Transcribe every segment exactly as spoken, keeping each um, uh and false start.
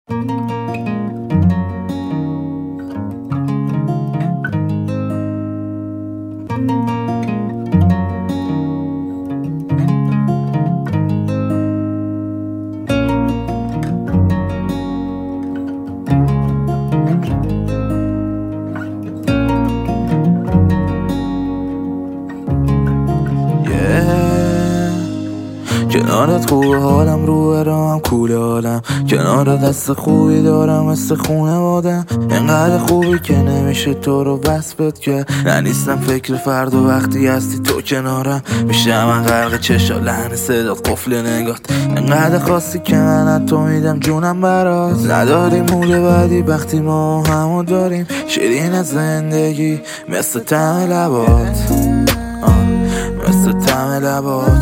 کنارت خوبه حالم، روی راهم کوله حالم، کنارت دست خوبی دارم مثل خونه بادم. انقدر خوبی که نمیشه تو رو وصفت که ننیستم فکر فرد و وقتی هستی تو کنارم میشه من غرق چشا لحن صدات قفل نگات. انقدر خاصی که من از تو میدم جونم برات. نداری موده بعدی وقتی ما همو داریم، شیرین از زندگی مثل طعم لبات، مثل طعم لبات،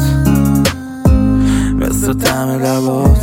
مثل طعم لبات،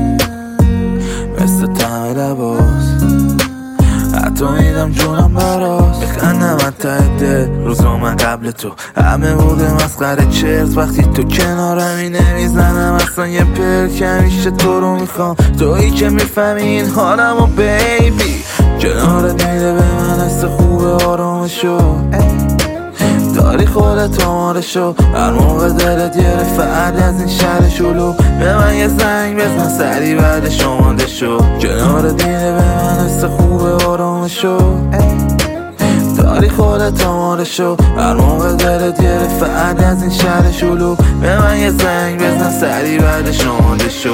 مثل طعم لبات. حتی میدم جونم برات. بخندم از ته دل روزا من قبل تو همه بوده مسخره چرت. وقتی تو کنارمی نمیزنم اصلا یه پر که همیشه تو رو میخوام. تویی که میفهمی این حالمو بیبی. کنارت میده به من حس خوبه آرامشو، داری خودت آمارشو. هر موقع دلت گرفت فرد از این شهر شلو به من یه زنگ بزن سری بعدش آماده شو. کنارت میده به من حس خوبه آرامشو، داری خودت آمارشو. هر موقع دلت گرفت فرد از این شهر شلو به من یه زنگ بزن سری بعدش آماده شو.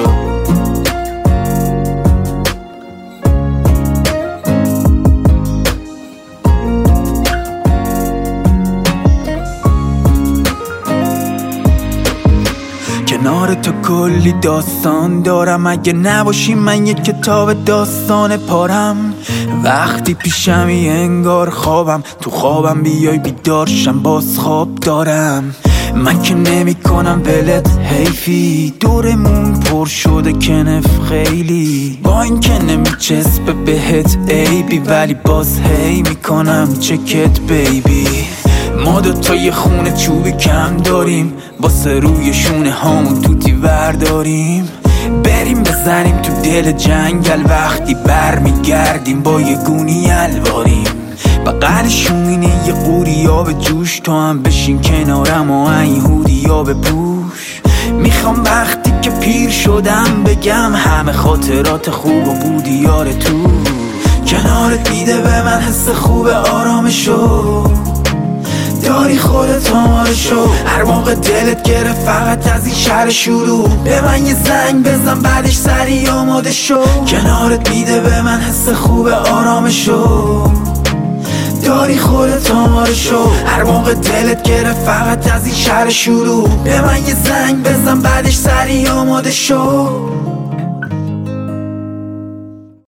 کنار تو کلی داستان دارم، اگه نباشی من یک کتاب داستان پارم. وقتی پیشمی انگار خوابم، تو خوابم بیای بیدارشم باز خواب دارم. من که نمی کنم ولت حیفی، دورمون پر شده کنف خیلی. با این که نمی چسبه بهت عیبی، ولی باز هی میکنم چکت بیبی. ما دوتا یه خونه چوبی کم داریم، واسه روی شونه هامون توتی ورداریم. بریم بزنیم تو دل جنگل، وقتی بر میگردیم با یه گونی الواریم. بقلشون اینه یه قوری آب جوش، تو هم بشین کنارم و این هودی آب پوش. میخوام وقتی که پیر شدم بگم همه خاطرات خوب و بودی یار تو. کنارت میده به من حس خوب آرامشو، داری خودت آمارشو. هر موقع دلت گرفت فقط از این شهر شروع به من یه زنگ بزن بعدش سری آماده شو. کنارت میده به من حس خوب آرامشو، داری خودت آمارشو. هر موقع دلت گرفت فقط از این شهر شروع به من یه زنگ بزن بعدش سری آماده شو.